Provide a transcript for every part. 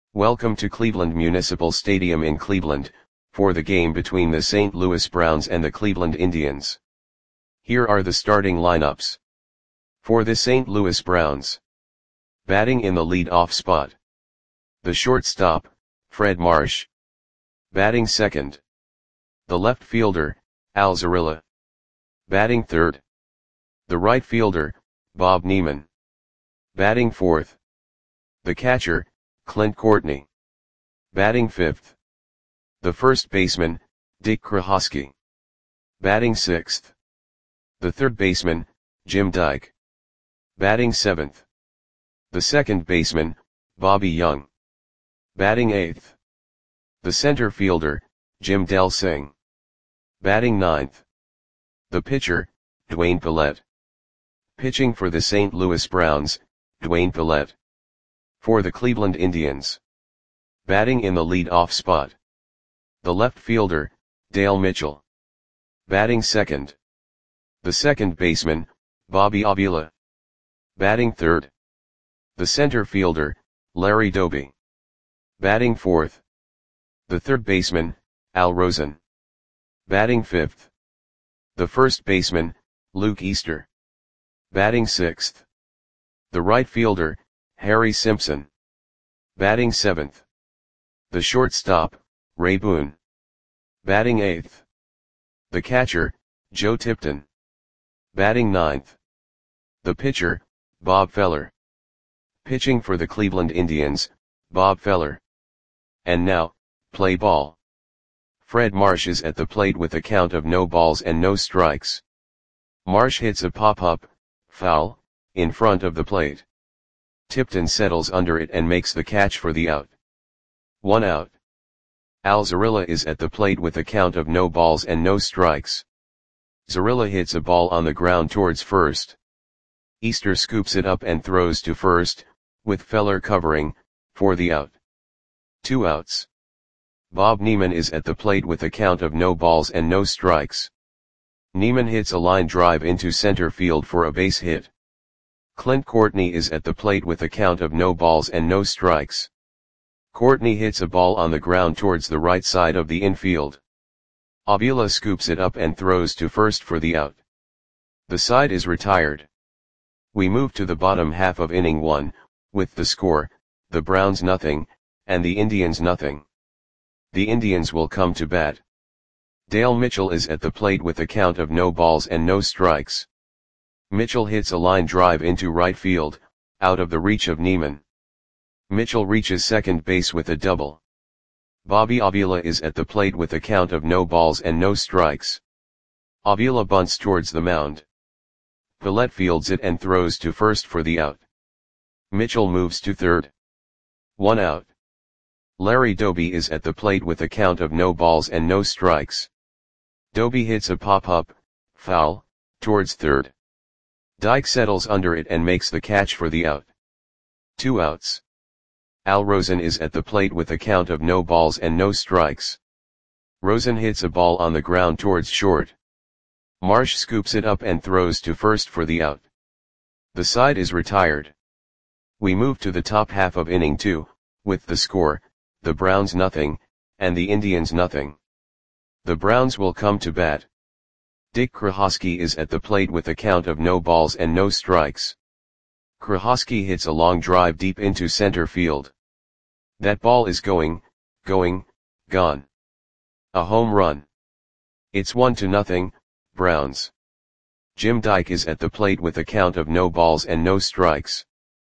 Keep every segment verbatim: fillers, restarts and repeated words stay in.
Welcome to Cleveland Municipal Stadium in Cleveland, for the game between the Saint Louis Browns and the Cleveland Indians. Here are the starting lineups. For the Saint Louis Browns. Batting in the lead-off spot. The shortstop, Fred Marsh. Batting second. The left fielder, Al Zarilla. Batting third. The right fielder, Bob Neiman. Batting fourth. The catcher, Clint Courtney. Batting fifth. The first baseman, Dick Krohosky. Batting sixth. The third baseman, Jim Dyke. Batting seventh. The second baseman, Bobby Young. Batting eighth. The center fielder, Jim Delsing. Batting ninth. The pitcher, Dwayne Pallette. Pitching for the Saint Louis Browns, Dwayne Pallette. For the Cleveland Indians. Batting in the lead-off spot. The left fielder, Dale Mitchell. Batting second. The second baseman, Bobby Avila. Batting third. The center fielder, Larry Doby. Batting fourth. The third baseman, Al Rosen. Batting fifth. The first baseman, Luke Easter. Batting sixth. The right fielder, Harry Simpson. Batting seventh. The shortstop, Ray Boone. Batting eighth. The catcher, Joe Tipton. Batting ninth. The pitcher, Bob Feller. Pitching for the Cleveland Indians, Bob Feller. And now, play ball. Fred Marsh is at the plate with a count of no balls and no strikes. Marsh hits a pop-up, foul, in front of the plate. Tipton settles under it and makes the catch for the out. One out. Al Zarilla is at the plate with a count of no balls and no strikes. Zarilla hits a ball on the ground towards first. Easter scoops it up and throws to first, with Feller covering, for the out. Two outs. Bob Neiman is at the plate with a count of no balls and no strikes. Neiman hits a line drive into center field for a base hit. Clint Courtney is at the plate with a count of no balls and no strikes. Courtney hits a ball on the ground towards the right side of the infield. Avila scoops it up and throws to first for the out. The side is retired. We move to the bottom half of inning one, with the score, the Browns nothing, and the Indians nothing. The Indians will come to bat. Dale Mitchell is at the plate with a count of no balls and no strikes. Mitchell hits a line drive into right field, out of the reach of Neiman. Mitchell reaches second base with a double. Bobby Avila is at the plate with a count of no balls and no strikes. Avila bunts towards the mound. Pallette fields it and throws to first for the out. Mitchell moves to third. One out. Larry Doby is at the plate with a count of no balls and no strikes. Doby hits a pop-up, foul, towards third. Dyke settles under it and makes the catch for the out. Two outs. Al Rosen is at the plate with a count of no balls and no strikes. Rosen hits a ball on the ground towards short. Marsh scoops it up and throws to first for the out. The side is retired. We move to the top half of inning two, with the score, the Browns nothing, and the Indians nothing. The Browns will come to bat. Dick Krohosky is at the plate with a count of no balls and no strikes. Krohosky hits a long drive deep into center field. That ball is going, going, gone. A home run. It's one to nothing, Browns. Jim Dyke is at the plate with a count of no balls and no strikes.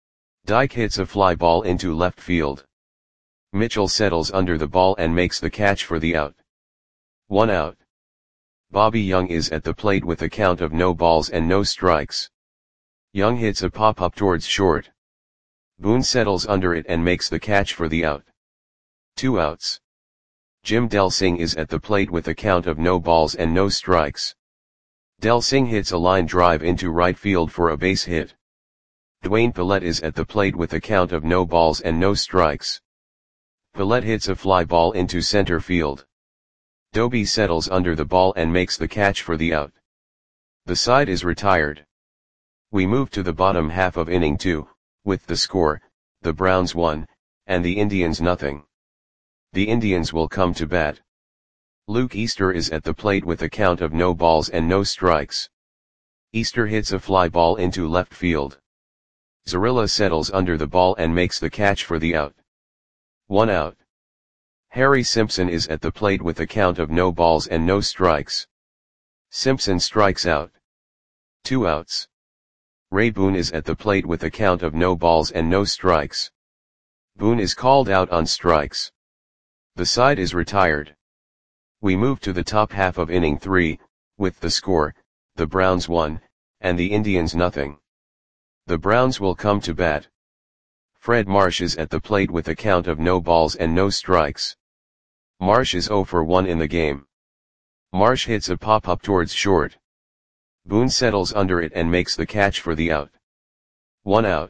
Dyke hits a fly ball into left field. Mitchell settles under the ball and makes the catch for the out. One out. Bobby Young is at the plate with a count of no balls and no strikes. Young hits a pop-up towards short. Boone settles under it and makes the catch for the out. Two outs. Jim Delsing is at the plate with a count of no balls and no strikes. Delsing hits a line drive into right field for a base hit. Dwayne Pallette is at the plate with a count of no balls and no strikes. Pallette hits a fly ball into center field. Doby settles under the ball and makes the catch for the out. The side is retired. We move to the bottom half of inning two, with the score, the Browns one, and the Indians nothing. The Indians will come to bat. Luke Easter is at the plate with a count of no balls and no strikes. Easter hits a fly ball into left field. Zarilla settles under the ball and makes the catch for the out. One out. Harry Simpson is at the plate with a count of no balls and no strikes. Simpson strikes out. Two outs. Ray Boone is at the plate with a count of no balls and no strikes. Boone is called out on strikes. The side is retired. We move to the top half of inning three, with the score, the Browns one, and the Indians nothing. The Browns will come to bat. Fred Marsh is at the plate with a count of no balls and no strikes. Marsh is oh for one in the game. Marsh hits a pop-up towards short. Boone settles under it and makes the catch for the out. One out.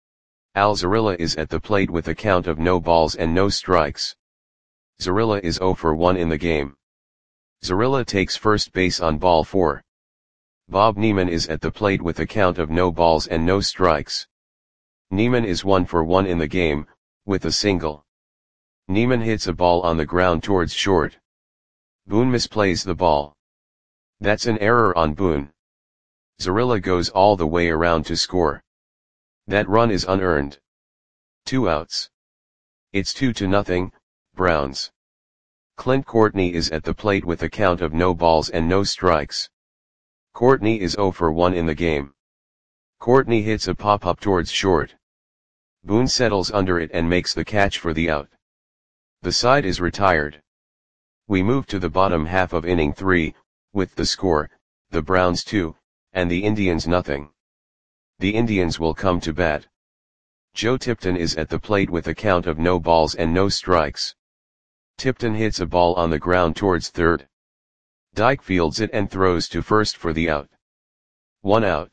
Al Zarilla is at the plate with a count of no balls and no strikes. Zarilla is oh for one in the game. Zarilla takes first base on ball four. Bob Neiman is at the plate with a count of no balls and no strikes. Neiman is one for one in the game, with a single. Neiman hits a ball on the ground towards short. Boone misplays the ball. That's an error on Boone. Zarilla goes all the way around to score. That run is unearned. Two outs. It's two to nothing, Browns. Clint Courtney is at the plate with a count of no balls and no strikes. Courtney is oh for one in the game. Courtney hits a pop-up towards short. Boone settles under it and makes the catch for the out. The side is retired. We move to the bottom half of inning three, with the score, the Browns two, and the Indians nothing. The Indians will come to bat. Joe Tipton is at the plate with a count of no balls and no strikes. Tipton hits a ball on the ground towards third. Dyke fields it and throws to first for the out. One out.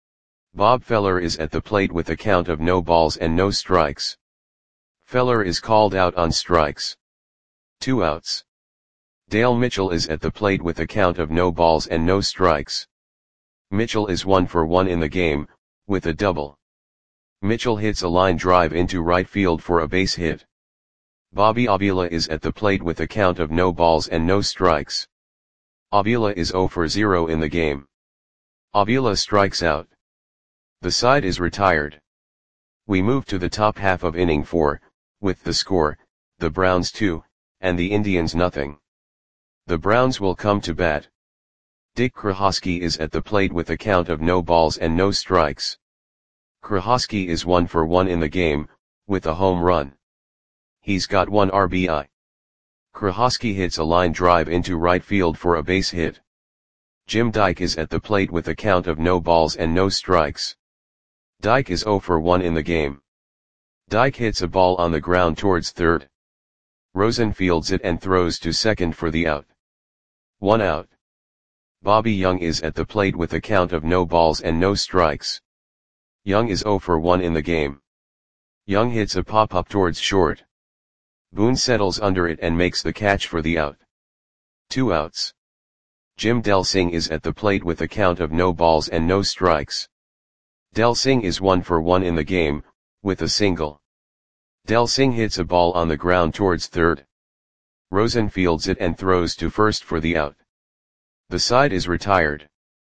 Bob Feller is at the plate with a count of no balls and no strikes. Feller is called out on strikes. Two outs. Dale Mitchell is at the plate with a count of no balls and no strikes. Mitchell is one for one in the game, with a double. Mitchell hits a line drive into right field for a base hit. Bobby Avila is at the plate with a count of no balls and no strikes. Avila is oh for zero in the game. Avila strikes out. The side is retired. We move to the top half of inning four, with the score, the Browns two, and the Indians nothing. The Browns will come to bat. Dick Krahosky is at the plate with a count of no balls and no strikes. Krahosky is one for one in the game, with a home run. He's got one R B I. Krahosky hits a line drive into right field for a base hit. Jim Dyke is at the plate with a count of no balls and no strikes. Dyke is oh for one in the game. Dyke hits a ball on the ground towards third. Rosen fields it and throws to second for the out. One out. Bobby Young is at the plate with a count of no balls and no strikes. Young is oh for one in the game. Young hits a pop-up towards short. Boone settles under it and makes the catch for the out. Two outs. Jim Delsing is at the plate with a count of no balls and no strikes. Delsing is one for one in the game, with a single. Delsing hits a ball on the ground towards third. Rosen fields it and throws to first for the out. The side is retired.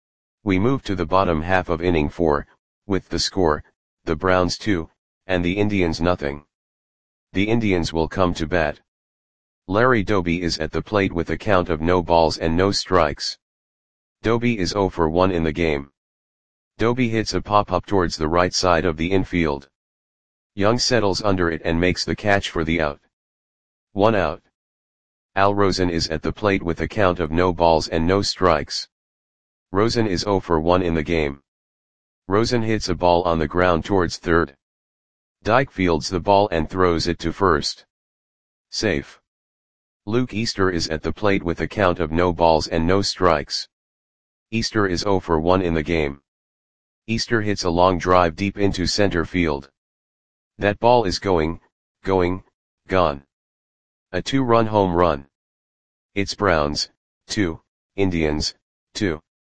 We move to the bottom half of inning four, with the score, the Browns two, and the Indians nothing. The Indians will come to bat. Larry Doby is at the plate with a count of no balls and no strikes. Doby is oh for one in the game. Doby hits a pop-up towards the right side of the infield. Young settles under it and makes the catch for the out. One out. Al Rosen is at the plate with a count of no balls and no strikes. Rosen is oh for one in the game. Rosen hits a ball on the ground towards third. Dyke fields the ball and throws it to first. Safe. Luke Easter is at the plate with a count of no balls and no strikes. Easter is oh for one in the game. Easter hits a long drive deep into center field. That ball is going, going, gone. A two-run home run. It's Browns, two, Indians, two.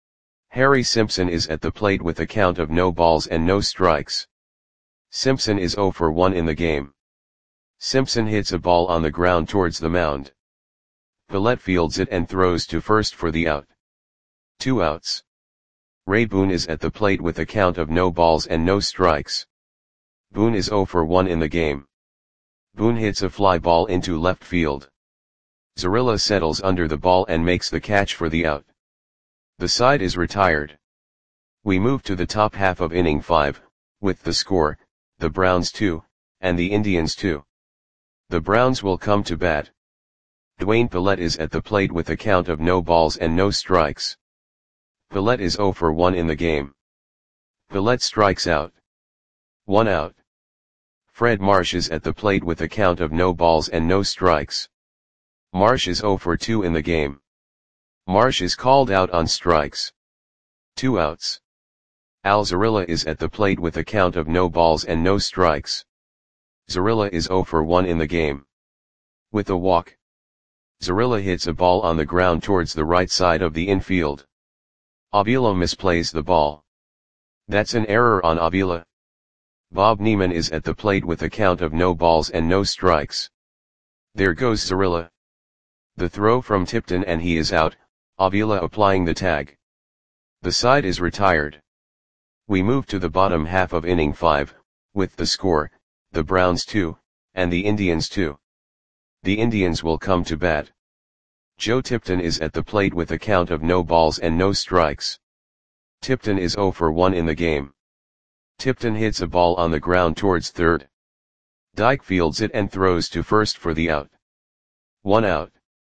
Harry Simpson is at the plate with a count of no balls and no strikes. Simpson is oh for one in the game. Simpson hits a ball on the ground towards the mound. Pallette fields it and throws to first for the out. Two outs. Ray Boone is at the plate with a count of no balls and no strikes. Boone is oh for one in the game. Boone hits a fly ball into left field. Zarilla settles under the ball and makes the catch for the out. The side is retired. We move to the top half of inning five, with the score, the Browns two, and the Indians two. The Browns will come to bat. Dwayne Pallette is at the plate with a count of no balls and no strikes. Pallette is oh for one in the game. Pallette strikes out. One out. Fred Marsh is at the plate with a count of no balls and no strikes. Marsh is oh for two in the game. Marsh is called out on strikes. Two outs. Al Zarilla is at the plate with a count of no balls and no strikes. Zarilla is oh for one in the game. With a walk. Zarilla hits a ball on the ground towards the right side of the infield. Avila misplays the ball. That's an error on Avila. Bob Neiman is at the plate with a count of no balls and no strikes. There goes Zarilla. The throw from Tipton and he is out, Avila applying the tag. The side is retired. We move to the bottom half of inning five, with the score, the Browns two, and the Indians two. The Indians will come to bat. Joe Tipton is at the plate with a count of no balls and no strikes. Tipton is oh for one in the game. Tipton hits a ball on the ground towards third. Dyke fields it and throws to first for the out. One out.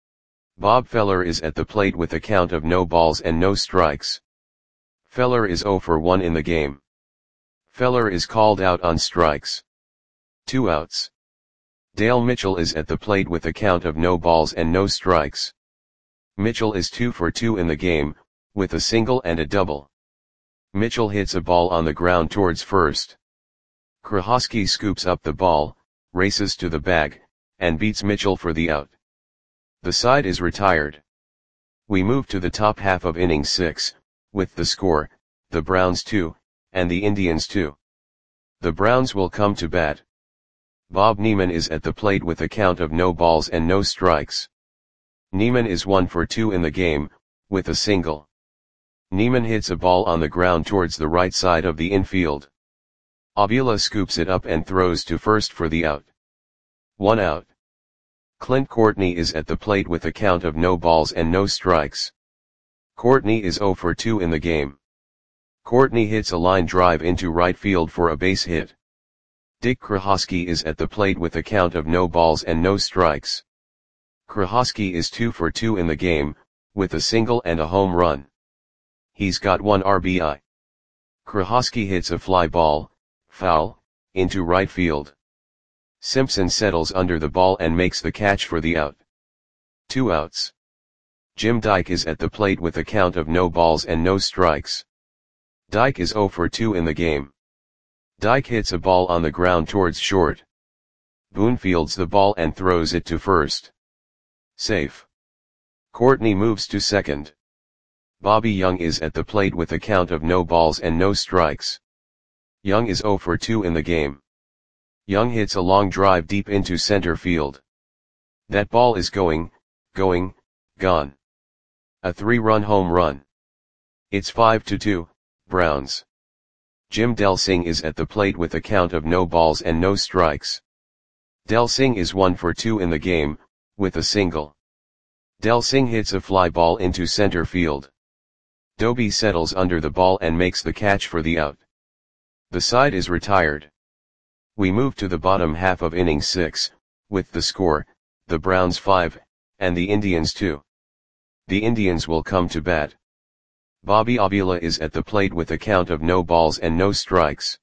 Bob Feller is at the plate with a count of no balls and no strikes. Feller is oh for one in the game. Feller is called out on strikes. Two outs. Dale Mitchell is at the plate with a count of no balls and no strikes. Mitchell is two for two in the game, with a single and a double. Mitchell hits a ball on the ground towards first. Krahosky scoops up the ball, races to the bag, and beats Mitchell for the out. The side is retired. We move to the top half of inning six, with the score, the Browns two, and the Indians two. The Browns will come to bat. Bob Neiman is at the plate with a count of no balls and no strikes. Neiman is one for two in the game, with a single. Neiman hits a ball on the ground towards the right side of the infield. Avila scoops it up and throws to first for the out. One out. Clint Courtney is at the plate with a count of no balls and no strikes. Courtney is oh for two in the game. Courtney hits a line drive into right field for a base hit. Dick Krahosky is at the plate with a count of no balls and no strikes. Krahosky is two for two in the game, with a single and a home run. He's got one R B I. Krahosky hits a fly ball, foul, into right field. Simpson settles under the ball and makes the catch for the out. Two outs. Jim Dyke is at the plate with a count of no balls and no strikes. Dyke is oh for two in the game. Dyke hits a ball on the ground towards short. Boone fields the ball and throws it to first. Safe. Courtney moves to second. Bobby Young is at the plate with a count of no balls and no strikes. Young is oh for two in the game. Young hits a long drive deep into center field. That ball is going, going, gone. A three-run home run. It's five to two, Browns. Jim Delsing is at the plate with a count of no balls and no strikes. Delsing is one for two in the game, with a single. Delsing hits a fly ball into center field. Doby settles under the ball and makes the catch for the out. The side is retired. We move to the bottom half of inning six, with the score, the Browns five, and the Indians two. The Indians will come to bat. Bobby Avila is at the plate with a count of no balls and no strikes.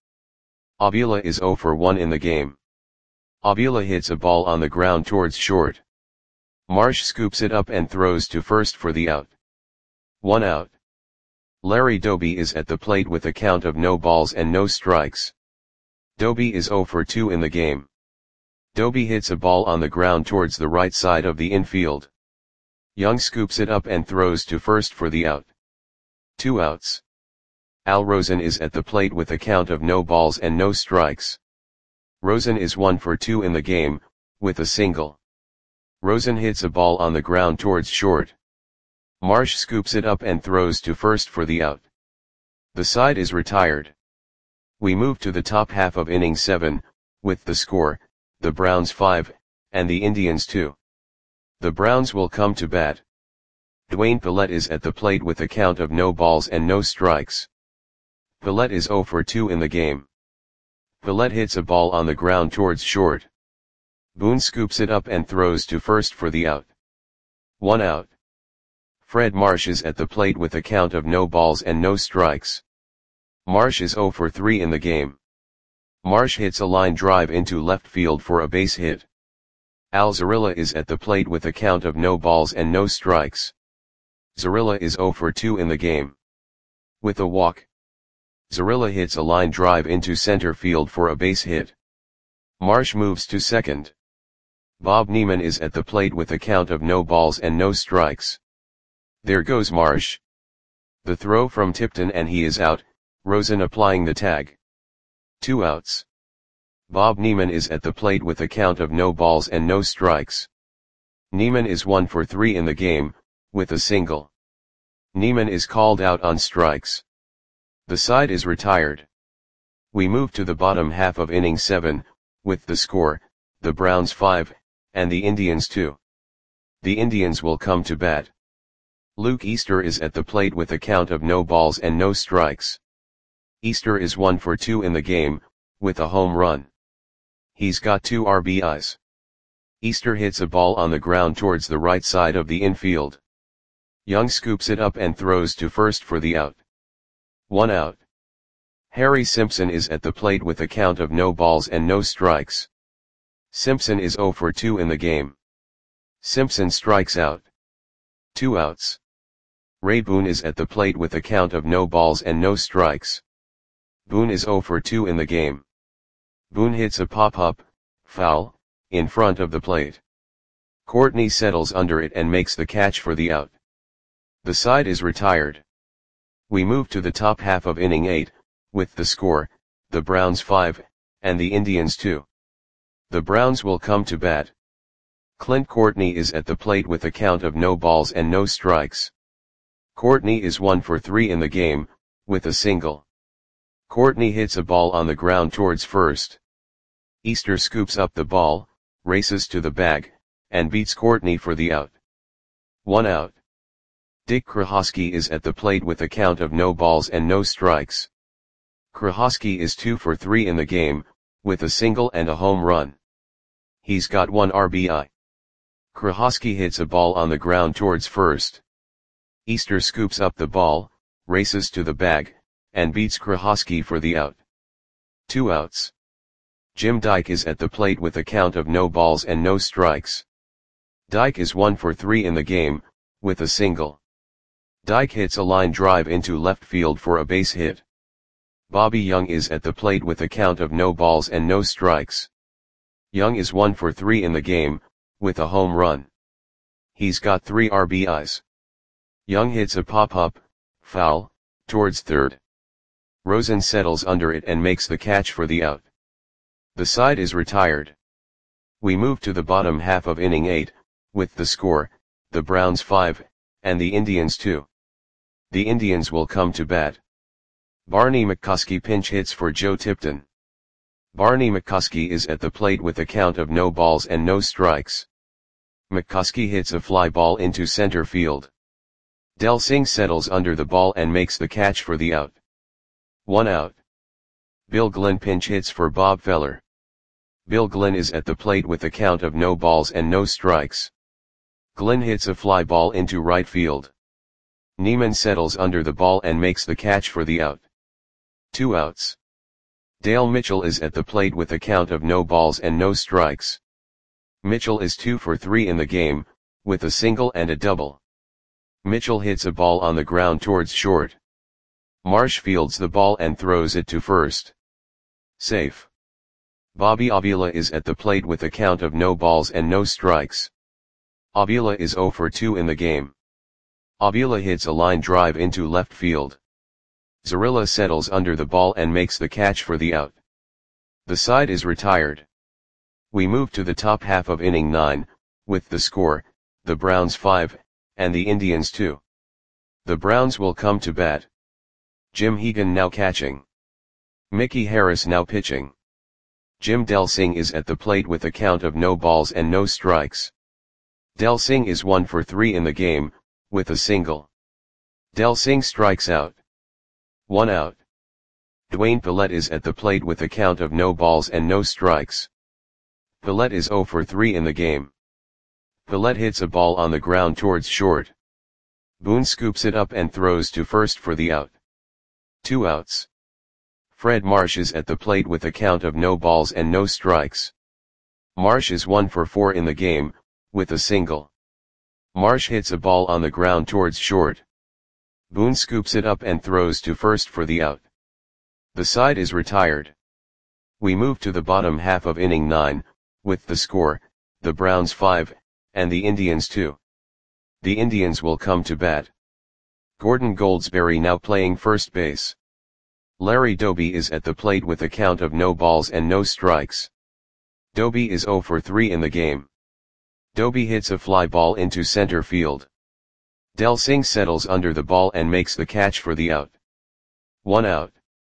Avila is oh for one in the game. Avila hits a ball on the ground towards short. Marsh scoops it up and throws to first for the out. One out. Larry Doby is at the plate with a count of no balls and no strikes. Doby is oh for two in the game. Doby hits a ball on the ground towards the right side of the infield. Young scoops it up and throws to first for the out. Two outs. Al Rosen is at the plate with a count of no balls and no strikes. Rosen is one for two in the game, with a single. Rosen hits a ball on the ground towards short. Marsh scoops it up and throws to first for the out. The side is retired. We move to the top half of inning seven, with the score, the Browns five, and the Indians two. The Browns will come to bat. Dwayne Pillette is at the plate with a count of no balls and no strikes. Pillette is oh for two in the game. Pillette hits a ball on the ground towards short. Boone scoops it up and throws to first for the out. One out. Fred Marsh is at the plate with a count of no balls and no strikes. Marsh is oh for three in the game. Marsh hits a line drive into left field for a base hit. Al Zarilla is at the plate with a count of no balls and no strikes. Zarilla is oh for two in the game. With a walk. Zarilla hits a line drive into center field for a base hit. Marsh moves to second. Bob Neiman is at the plate with a count of no balls and no strikes. There goes Marsh. The throw from Tipton and he is out, Rosen applying the tag. Two outs. Bob Neiman is at the plate with a count of no balls and no strikes. Neiman is one for three in the game, with a single. Neiman is called out on strikes. The side is retired. We move to the bottom half of inning seven, with the score, the Browns five, and the Indians two. The Indians will come to bat. Luke Easter is at the plate with a count of no balls and no strikes. Easter is one for two in the game, with a home run. He's got two R B Is. Easter hits a ball on the ground towards the right side of the infield. Young scoops it up and throws to first for the out. One out. Harry Simpson is at the plate with a count of no balls and no strikes. Simpson is oh for two in the game. Simpson strikes out. Two outs. Ray Boone is at the plate with a count of no balls and no strikes. Boone is oh for two in the game. Boone hits a pop-up, foul, in front of the plate. Courtney settles under it and makes the catch for the out. The side is retired. We move to the top half of inning eight, with the score, the Browns five, and the Indians two. The Browns will come to bat. Clint Courtney is at the plate with a count of no balls and no strikes. Courtney is one for three in the game, with a single. Courtney hits a ball on the ground towards first. Easter scoops up the ball, races to the bag, and beats Courtney for the out. One out. Dick Krahosky is at the plate with a count of no balls and no strikes. Krahosky is two for three in the game, with a single and a home run. He's got one R B I. Krahosky hits a ball on the ground towards first. Easter scoops up the ball, races to the bag, and beats Krahosky for the out. Two outs. Jim Dyke is at the plate with a count of no balls and no strikes. Dyke is one for three in the game, with a single. Dyke hits a line drive into left field for a base hit. Bobby Young is at the plate with a count of no balls and no strikes. Young is one for three in the game, with a home run. He's got three R B Is. Young hits a pop-up, foul, towards third. Rosen settles under it and makes the catch for the out. The side is retired. We move to the bottom half of inning eight, with the score, the Browns five, and the Indians two. The Indians will come to bat. Barney McCuskey pinch hits for Joe Tipton. Barney McCuskey is at the plate with a count of no balls and no strikes. McCuskey hits a fly ball into center field. Del Singh settles under the ball and makes the catch for the out. One out. Bill Glenn pinch hits for Bob Feller. Bill Glenn is at the plate with a count of no balls and no strikes. Glenn hits a fly ball into right field. Neiman settles under the ball and makes the catch for the out. Two outs. Dale Mitchell is at the plate with a count of no balls and no strikes. Mitchell is two for three in the game, with a single and a double. Mitchell hits a ball on the ground towards short. Marsh fields the ball and throws it to first. Safe. Bobby Avila is at the plate with a count of no balls and no strikes. Avila is oh for two in the game. Avila hits a line drive into left field. Zarilla settles under the ball and makes the catch for the out. The side is retired. We move to the top half of inning nine, with the score, the Browns five, and the Indians two. The Browns will come to bat. Jim Hegan now catching. Mickey Harris now pitching. Jim Delsing is at the plate with a count of no balls and no strikes. Delsing is one for three in the game, with a single. Delsing strikes out. One out. Dwayne Pillette is at the plate with a count of no balls and no strikes. Pillette is zero for three in the game. Pillette hits a ball on the ground towards short. Boone scoops it up and throws to first for the out. Two outs. Fred Marsh is at the plate with a count of no balls and no strikes. Marsh is one for four in the game, with a single. Marsh hits a ball on the ground towards short. Boone scoops it up and throws to first for the out. The side is retired. We move to the bottom half of inning nine, with the score, the Browns five, and the Indians two. The Indians will come to bat. Gordon Goldsberry now playing first base. Larry Doby is at the plate with a count of no balls and no strikes. Doby is zero for three in the game. Doby hits a fly ball into center field. Delsing settles under the ball and makes the catch for the out. One out.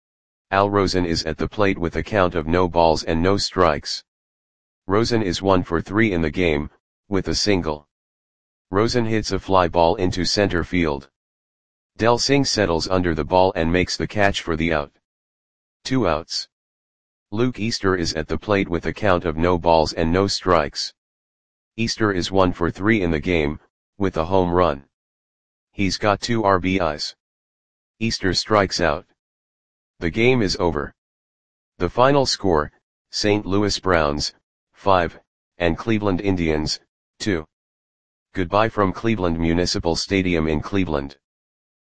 Al Rosen is at the plate with a count of no balls and no strikes. Rosen is one for three in the game, with a single. Rosen hits a fly ball into center field. Delsing settles under the ball and makes the catch for the out. Two outs. Luke Easter is at the plate with a count of no balls and no strikes. Easter is one for three in the game, with a home run. He's got two R B Is. Easter strikes out. The game is over. The final score, Saint Louis Browns, five, and Cleveland Indians, two. Goodbye from Cleveland Municipal Stadium in Cleveland.